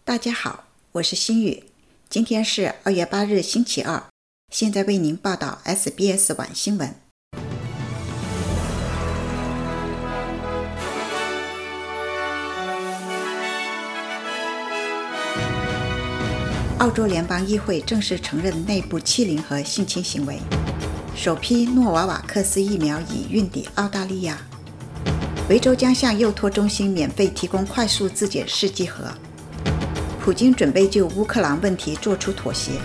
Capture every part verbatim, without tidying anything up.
大家好，我是心雨，今天是二月八日星期二，现在为您报道 S B S 晚新闻。澳洲联邦议会正式承认内部欺凌和性侵行为，首批诺瓦瓦克斯疫苗已运抵澳大利亚，维州将向幼托中心免费提供快速自检试剂盒，普京准备就乌克兰问题做出妥协。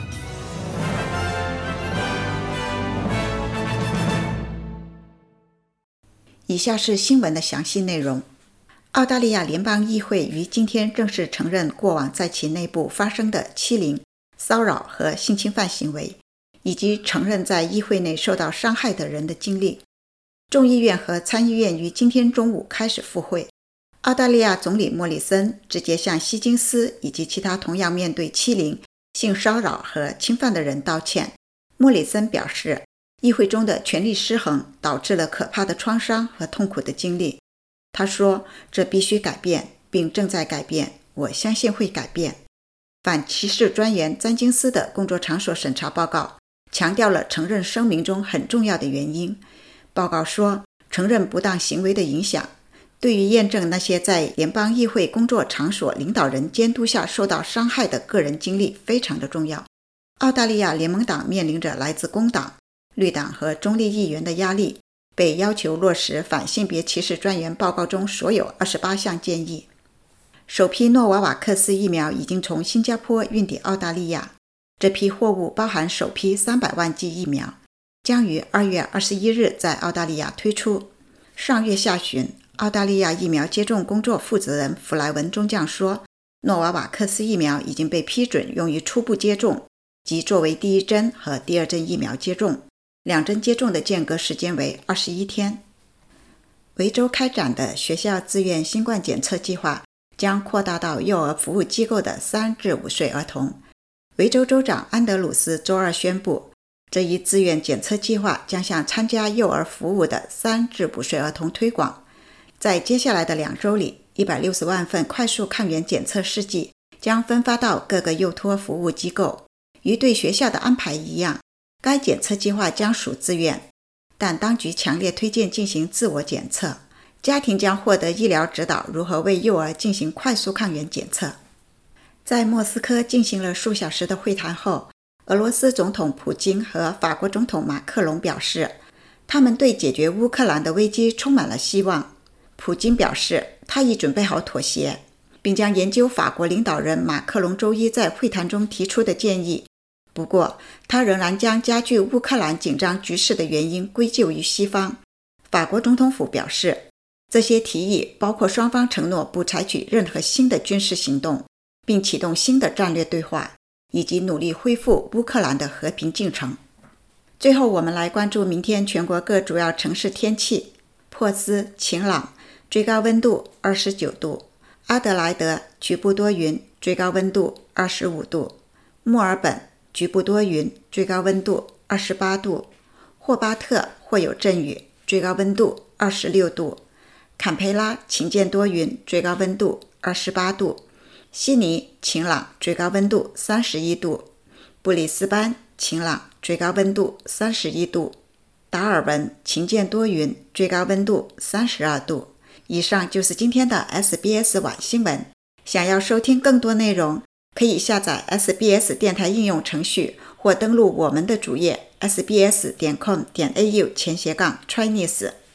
以下是新闻的详细内容。澳大利亚联邦议会于今天正式承认过往在其内部发生的欺凌、骚扰和性侵犯行为，以及承认在议会内受到伤害的人的经历。众议院和参议院于今天中午开始复会。澳大利亚总理莫里森直接向希金斯以及其他同样面对欺凌、性骚扰和侵犯的人道歉。莫里森表示，议会中的权力失衡导致了可怕的创伤和痛苦的经历。他说，这必须改变，并正在改变，我相信会改变。反歧视专员詹金斯的工作场所审查报告强调了承认声明中很重要的原因。报告说，承认不当行为的影响对于验证那些在联邦议会工作场所领导人监督下受到伤害的个人经历非常的重要。澳大利亚联盟党面临着来自工党、绿党和中立议员的压力，被要求落实反性别歧视专员报告中所有二十八项建议。首批诺瓦瓦克斯疫苗已经从新加坡运抵澳大利亚，这批货物包含首批三百万剂疫苗，将于二月二十一日在澳大利亚推出。上月下旬，澳大利亚疫苗接种工作负责人弗莱文中将说，诺瓦瓦克斯疫苗已经被批准用于初步接种，即作为第一针和第二针疫苗接种，两针接种的间隔时间为二十一天。维州开展的学校自愿新冠检测计划将扩大到幼儿服务机构的三至五岁儿童。维州州长安德鲁斯周二宣布，这一自愿检测计划将向参加幼儿服务的三至五岁儿童推广。在接下来的两周里，一百六十万份快速抗原检测试剂将分发到各个幼托服务机构。与对学校的安排一样，该检测计划将属自愿，但当局强烈推荐进行自我检测。家庭将获得医疗指导如何为幼儿进行快速抗原检测。在莫斯科进行了数小时的会谈后，俄罗斯总统普京和法国总统马克龙表示，他们对解决乌克兰的危机充满了希望。普京表示，他已准备好妥协，并将研究法国领导人马克龙周一在会谈中提出的建议。不过，他仍然将加剧乌克兰紧张局势的原因归咎于西方。法国总统府表示，这些提议包括双方承诺不采取任何新的军事行动，并启动新的战略对话，以及努力恢复乌克兰的和平进程。最后，我们来关注明天全国各主要城市天气。珀斯晴朗，最高温度二十九度；阿德莱德局部多云，最高温度二十五度；墨尔本局部多云，最高温度二十八度；霍巴特或有阵雨，最高温度二十六度；坎培拉晴间多云，最高温度二十八度；悉尼晴朗，最高温度三十一度；布里斯班晴朗，最高温度三十一度；达尔文晴间多云，最高温度三十二度。以上就是今天的 S B S 晚新闻。想要收听更多内容，可以下载 S B S 电台应用程序，或登录我们的主页 s b s 点 com 点 a u 前斜杠 Chinese。